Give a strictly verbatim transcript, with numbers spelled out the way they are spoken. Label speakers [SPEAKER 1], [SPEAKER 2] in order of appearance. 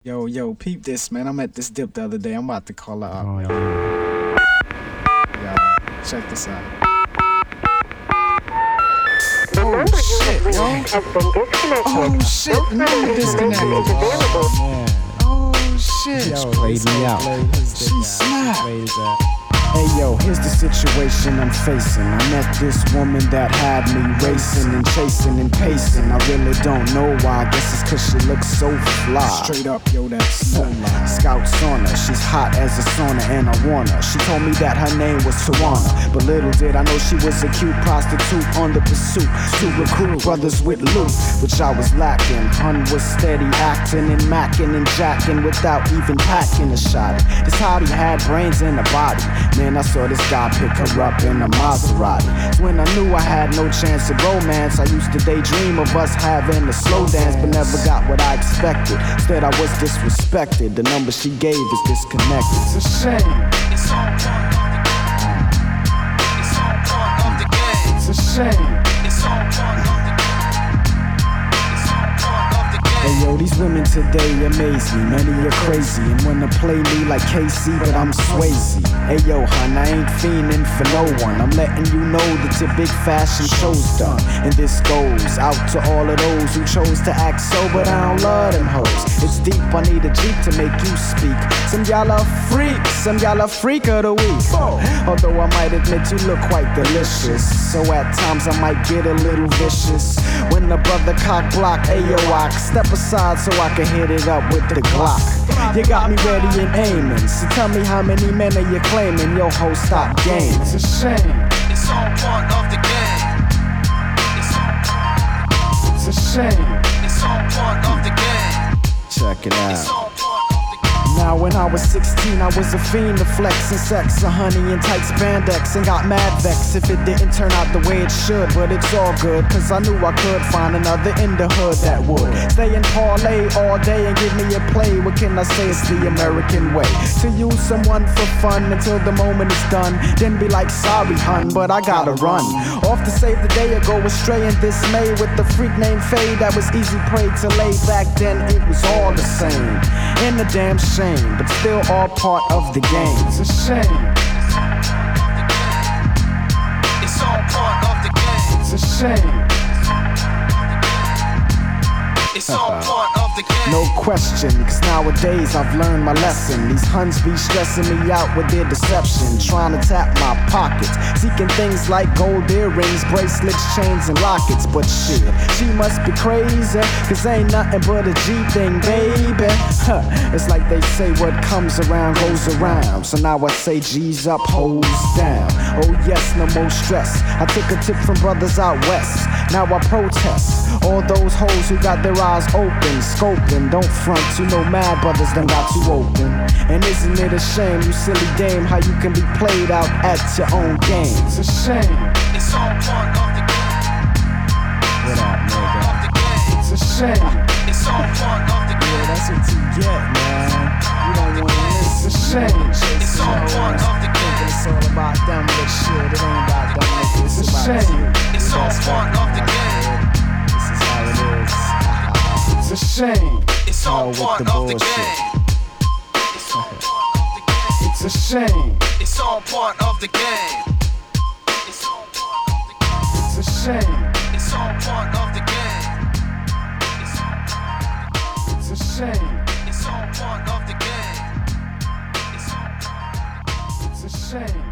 [SPEAKER 1] Yo, yo, peep this, man. I'm at this dip the other day. I'm about to call her up.
[SPEAKER 2] Oh,
[SPEAKER 1] yo.
[SPEAKER 2] yeah.
[SPEAKER 1] Yo, check this out.
[SPEAKER 3] The
[SPEAKER 1] Oh,
[SPEAKER 3] number you
[SPEAKER 1] shit,
[SPEAKER 3] have
[SPEAKER 1] yo.
[SPEAKER 3] reached has been disconnected.
[SPEAKER 1] Oh, shit, the
[SPEAKER 3] No
[SPEAKER 1] number
[SPEAKER 3] service
[SPEAKER 1] disconnected.
[SPEAKER 3] is available.
[SPEAKER 2] Man.
[SPEAKER 1] Oh, shit.
[SPEAKER 2] Yo, played me out.
[SPEAKER 1] She snapped.
[SPEAKER 2] Played that. Hey yo, here's the situation I'm facing. I met this woman that had me racing and chasing and pacing. I really don't know why. I guess it's cause she looks so fly.
[SPEAKER 1] Straight up, yo, that's no lie.
[SPEAKER 2] Scouts on her, she's hot as a sauna and I want her. She told me that her name was Tawana, but little did I know she was a cute prostitute on the pursuit to recruit brothers with loot, which I was lacking. Hun was steady acting and macking and jacking without even packing a shot. This hottie had brains in her body. Man, I saw this guy pick her up in a Maserati. When I knew I had no chance of romance, I used to daydream of us having a slow dance, but never got what I expected. Instead, I was disrespected. The number she gave is disconnected.
[SPEAKER 1] It's a shame.
[SPEAKER 4] It's all part of the game.
[SPEAKER 1] It's a shame.
[SPEAKER 4] It's all part of the game. It's all part of the game.
[SPEAKER 2] Hey yo, these women today amaze me. Many are crazy and wanna play me like K C, but I'm Swayze. Hey yo, hun, I ain't fiending for no one. I'm letting you know that your big fashion show's done. And this goes out to all of those who chose to act so, but I don't love them hoes. It's deep, I need a Jeep to make you speak. Some y'all are freaks, some y'all are freak of the week. Although I might admit you look quite delicious, so at times I might get a little vicious. When the brother cock block, ayo, I step aside so I can hit it up with the Glock. You got me ready and aiming, so tell me how many men are you claiming? Yo, ho, stop game.
[SPEAKER 1] It's a shame.
[SPEAKER 4] It's all part of the game. It's all part of the game.
[SPEAKER 1] It's a shame.
[SPEAKER 4] It's all part of the game.
[SPEAKER 2] Check it
[SPEAKER 4] It's
[SPEAKER 2] out.
[SPEAKER 4] all part of the game.
[SPEAKER 2] Now when I was sixteen, I was a fiend to flex and sex, a honey and tight spandex, and got mad vex if it didn't turn out the way it should. But it's all good, cause I knew I could find another in the hood that would stay and parlay all day and give me a play. What can I say? It's the American way to use someone for fun until the moment is done, then be like, sorry hun, but I gotta run off to save the day or go astray in dismay with the freak named Faye that was easy prey to lay. Back then it was all the same, and a damn shame, but still all part of the game.
[SPEAKER 1] It's a shame.
[SPEAKER 4] It's all part of the game.
[SPEAKER 1] It's a shame.
[SPEAKER 4] It's all part of the game.
[SPEAKER 2] No question, cause nowadays I've learned my lesson. These huns be stressing me out with their deception, trying to tap my pockets, seeking things like gold earrings, bracelets, chains, and lockets. But shit, she must be crazy, cause ain't nothing but a G thing, baby. Huh. It's like they say what comes around goes around. So now I say G's up, hoes down. Oh yes, no more stress. I took a tip from brothers out west. Now I protest all those hoes who got their eyes open, scoping. Don't front, you know mad brothers done got you open. And isn't it a shame, you silly dame, how you can be played out at your own game?
[SPEAKER 1] It's a shame.
[SPEAKER 4] It's all part of the game.
[SPEAKER 2] What up, nigga?
[SPEAKER 4] Of the game.
[SPEAKER 1] It's a shame.
[SPEAKER 4] It's all part of the
[SPEAKER 2] Yeah,
[SPEAKER 4] game.
[SPEAKER 2] that's what you get, man. You don't wanna
[SPEAKER 1] It's a
[SPEAKER 2] listen.
[SPEAKER 1] shame.
[SPEAKER 4] It's all part of the game.
[SPEAKER 2] It's all about them, but shit, it ain't about them niggas.
[SPEAKER 1] It's a
[SPEAKER 2] about
[SPEAKER 1] shame.
[SPEAKER 2] you.
[SPEAKER 4] It's all
[SPEAKER 2] That's
[SPEAKER 4] part
[SPEAKER 2] fucking
[SPEAKER 4] of the
[SPEAKER 2] right,
[SPEAKER 4] game.
[SPEAKER 2] kid. This is how it is.
[SPEAKER 1] It's a shame.
[SPEAKER 4] It's
[SPEAKER 2] All
[SPEAKER 4] all
[SPEAKER 2] with
[SPEAKER 4] part
[SPEAKER 2] the
[SPEAKER 4] of the
[SPEAKER 2] bullshit.
[SPEAKER 4] game. It's all part of the game.
[SPEAKER 1] It's a shame.
[SPEAKER 4] It's all part of the game. It's all part of the game.
[SPEAKER 1] It's a shame.
[SPEAKER 4] It's all part of the game. It's all part of the game.
[SPEAKER 1] It's a shame.
[SPEAKER 4] It's all part of the game. It's all part of the game.
[SPEAKER 1] It's a shame.